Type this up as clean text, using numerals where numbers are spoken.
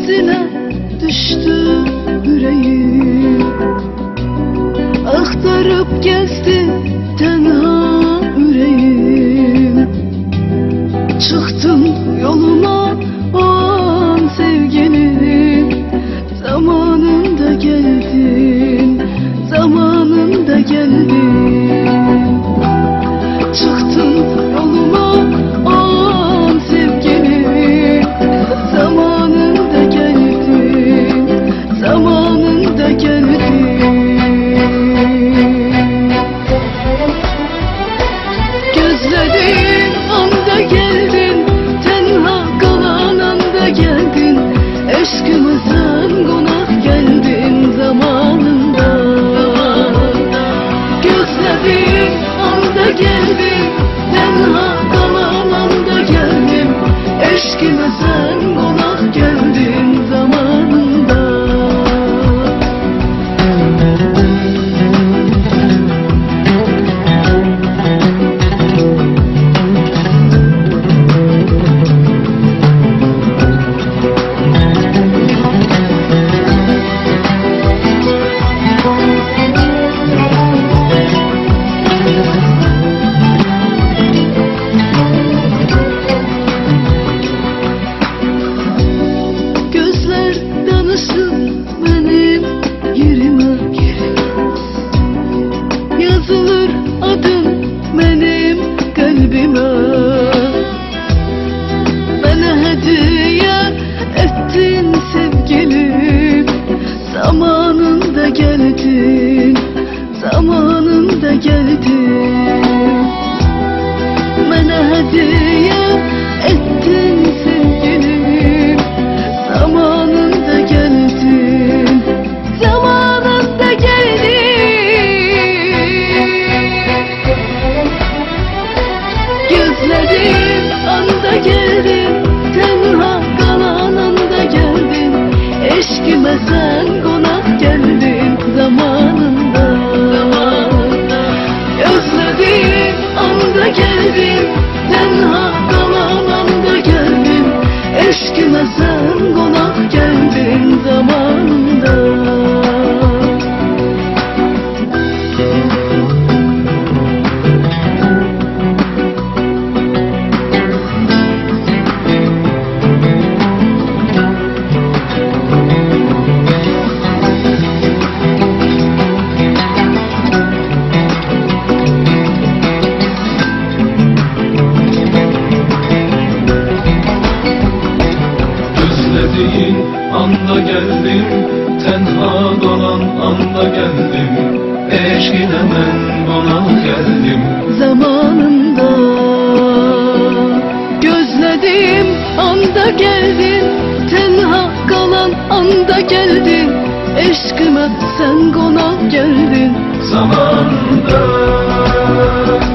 dizine düştü yüreğim. Aktarıp gezdi tenha yüreğim. Çıktım yoluma o an sevgilim. Zamanında geldin, zamanında geldin. Çıktım yoluma o an sevgilim. Zamanında geldin, zamanında geldin. Gözlediğim anda geldin, tenha kalan anda geldin. Eşkımızın konak geldin zamanında. Gözlediğim anda geldin, tenha kalan anda geldin. Eşkımızın konak geldin zamanında. Gözler danışır benim yerime. Yazılır adın benim kalbime. Bana hediye ettin sevgilim. Zamanında geldin, zamanında geldin. Bana hediye ettin sevgilim. Zamanında geldin, zamanında geldin. Gözlediğim anda geldin, tenha kalan anda geldin. Eşkime sen konak geldin zamanında. Gözlediğim anda geldin, tenha kalan anda geldin. Eşkime sen konak geldin zamanında. Gözlediğin anda geldim, tenha kalan anda geldim. Eşkine ben konak geldim Zamanında gözlediğim anda geldin, tenha kalan anda geldin. Eşkime sen konak geldin zamanında.